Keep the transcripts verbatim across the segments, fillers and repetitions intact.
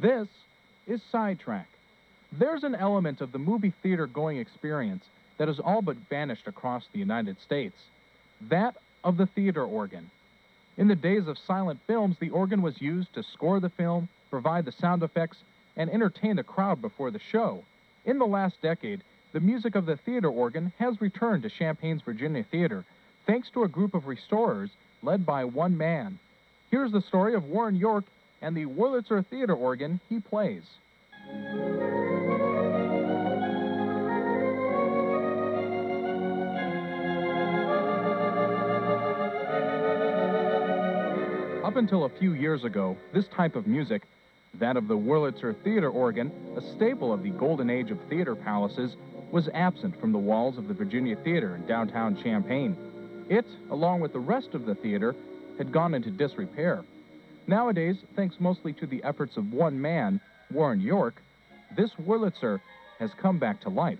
This is Sidetrack. There's an element of the movie theater going experience that has all but vanished across the United States. That of the theater organ. In the days of silent films, the organ was used to score the film, provide the sound effects, and entertain the crowd before the show. In the last decade, the music of the theater organ has returned to Champaign's Virginia Theater, thanks to a group of restorers led by one man. Here's the story of Warren York and the Wurlitzer theater organ he plays. Up until a few years ago, this type of music, that of the Wurlitzer theater organ, a staple of the golden age of theater palaces, was absent from the walls of the Virginia Theater in downtown Champaign. It, along with the rest of the theater, had gone into disrepair. Nowadays, thanks mostly to the efforts of one man, Warren York, this Wurlitzer has come back to life.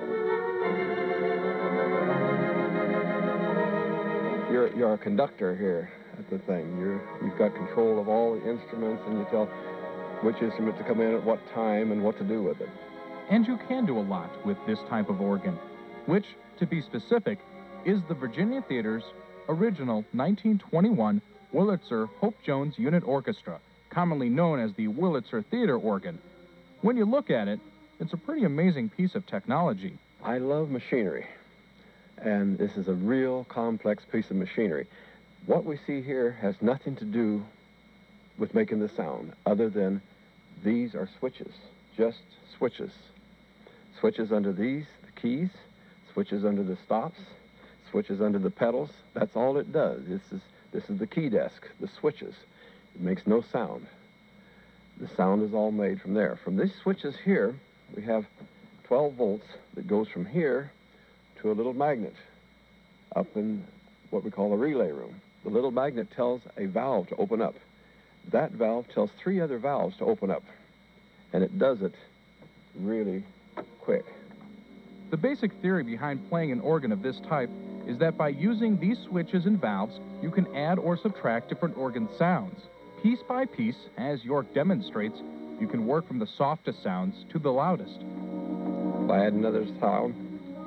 You're, you're a conductor here at the thing. You're, you've got control of all the instruments, and you tell which instrument to come in at what time and what to do with it. And you can do a lot with this type of organ, which, to be specific, is the Virginia Theater's original nineteen twenty-one Wurlitzer Hope Jones Unit Orchestra, commonly known as the Wurlitzer theater organ. When you look at it, it's a pretty amazing piece of technology. I love machinery, and this is a real complex piece of machinery. What we see here has nothing to do with making the sound, other than these are switches, just switches. Switches under these, the keys, switches under the stops, switches under the pedals. That's all it does. This is, this is the key desk, the switches. It makes no sound. The sound is all made from there. From these switches here, we have twelve volts that goes from here to a little magnet up in what we call a relay room. The little magnet tells a valve to open up. That valve tells three other valves to open up, and it does it really quick. The basic theory behind playing an organ of this type is that by using these switches and valves, you can add or subtract different organ sounds. Piece by piece, as York demonstrates, you can work from the softest sounds to the loudest. If I add another sound,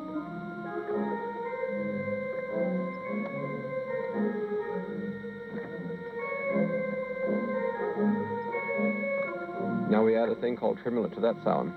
now we add a thing called tremulant to that sound.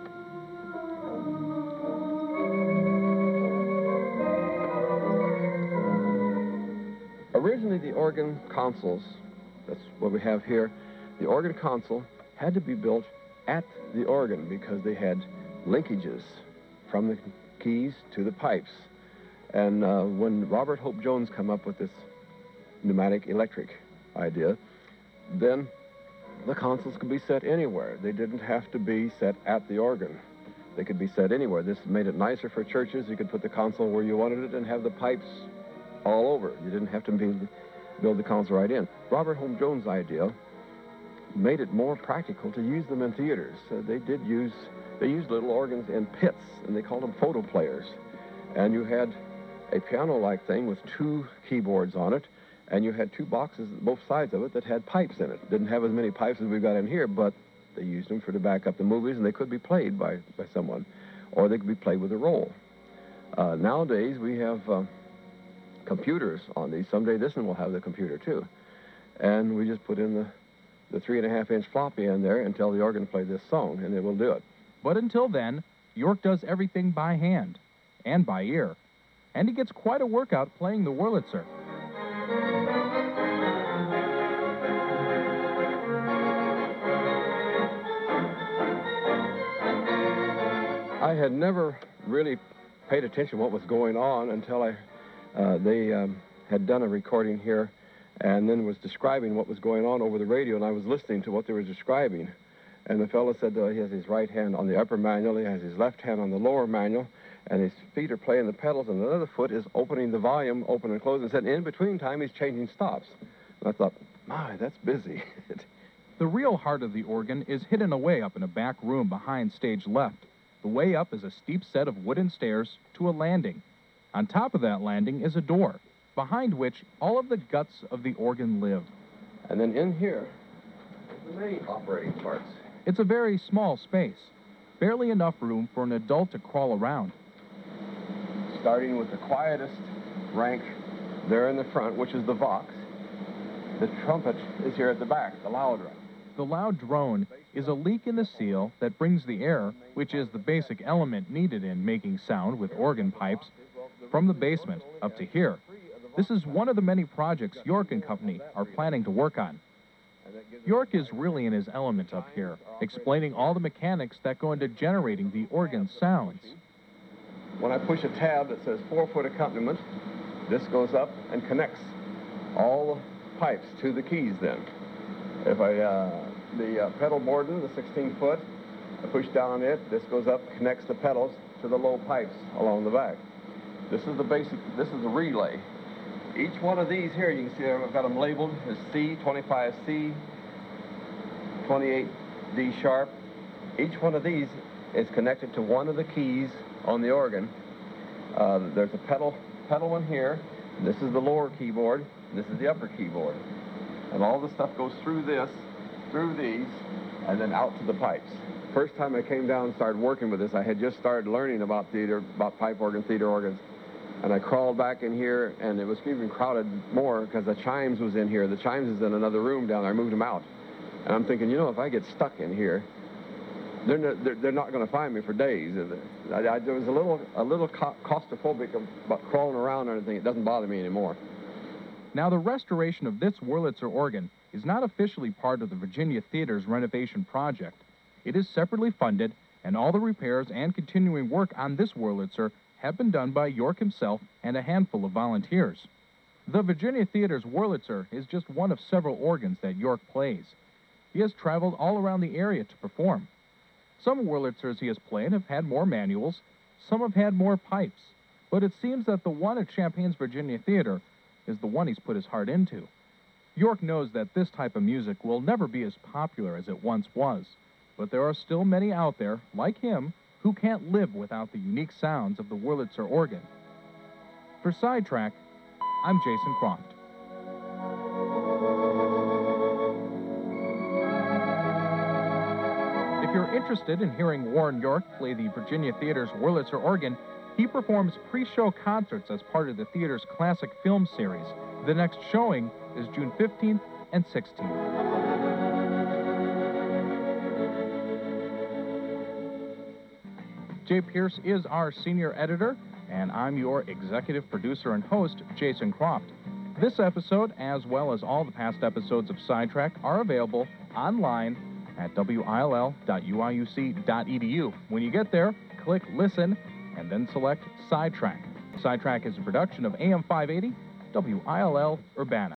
Originally, the organ consoles, that's what we have here, the organ console had to be built at the organ because they had linkages from the keys to the pipes. And uh, when Robert Hope Jones came up with this pneumatic electric idea, then the consoles could be set anywhere. They didn't have to be set at the organ. They could be set anywhere. This made it nicer for churches. You could put the console where you wanted it and have the pipes all over. You didn't have to build, build the console right in. Robert Hope Jones' idea made it more practical to use them in theaters. Uh, they did use, they used little organs in pits, and they called them photo players. And you had a piano-like thing with two keyboards on it, and you had two boxes, both sides of it, that had pipes in it. Didn't have as many pipes as we've got in here, but they used them for to back up the movies, and they could be played by, by someone, or they could be played with a roll. Uh, nowadays, we have uh, computers on these. Someday this one will have the computer, too. And we just put in the, the three and a half inch floppy in there and tell the organ to play this song, and it will do it. But until then, York does everything by hand and by ear. And he gets quite a workout playing the Wurlitzer. I had never really paid attention to what was going on until I, uh, they um, had done a recording here and then was describing what was going on over the radio, and I was listening to what they were describing. And the fellow said uh, he has his right hand on the upper manual, he has his left hand on the lower manual, and his feet are playing the pedals, and the other foot is opening the volume, open and close, and said in between time he's changing stops. And I thought, my, that's busy. The real heart of the organ is hidden away up in a back room behind stage left. The way up is a steep set of wooden stairs to a landing. On top of that landing is a door, behind which all of the guts of the organ live. And then in here, the main operating parts. It's a very small space, barely enough room for an adult to crawl around. Starting with the quietest rank there in the front, which is the Vox. The trumpet is here at the back, the loud rank. The loud drone is a leak in the seal that brings the air, which is the basic element needed in making sound with organ pipes, from the basement up to here. This is one of the many projects York and Company are planning to work on. York is really in his element up here, explaining all the mechanics that go into generating the organ sounds. When I push a tab that says four-foot accompaniment, this goes up and connects all the pipes to the keys then. If I, uh, the uh, pedal borden, the sixteen foot, I push down on it, this goes up, connects the pedals to the low pipes along the back. This is the basic, this is the relay. Each one of these here, you can see I've got them labeled as C, twenty-five C, twenty-eight D sharp. Each one of these is connected to one of the keys on the organ. Uh, there's a pedal, pedal one here. This is the lower keyboard. This is the upper keyboard. And all the stuff goes through this, through these, and then out to the pipes. First time I came down and started working with this, I had just started learning about theater, about pipe organ, theater organs. And I crawled back in here, and it was even crowded more because the chimes was in here. The chimes is in another room down there. I moved them out. And I'm thinking, you know, if I get stuck in here, they're not, they're, they're not going to find me for days. I, I, there was a little, a little claustrophobic about crawling around or anything. It doesn't bother me anymore. Now, the restoration of this Wurlitzer organ is not officially part of the Virginia Theater's renovation project. It is separately funded, and all the repairs and continuing work on this Wurlitzer have been done by York himself and a handful of volunteers. The Virginia Theater's Wurlitzer is just one of several organs that York plays. He has traveled all around the area to perform. Some Wurlitzers he has played have had more manuals, some have had more pipes, but it seems that the one at Champaign's Virginia Theater is the one he's put his heart into. York knows that this type of music will never be as popular as it once was, but there are still many out there, like him, who can't live without the unique sounds of the Wurlitzer organ. For Sidetrack, I'm Jason Croft. If you're interested in hearing Warren York play the Virginia Theater's Wurlitzer organ, he performs pre-show concerts as part of the theater's classic film series. The next showing is June fifteenth and sixteenth. Jay Pierce is our senior editor, and I'm your executive producer and host, Jason Croft. This episode, as well as all the past episodes of Sidetrack, are available online at W I L L dot U I U C dot E D U. When you get there, click Listen, and then select Sidetrack. Sidetrack is a production of A M five eighty, W I L L Urbana.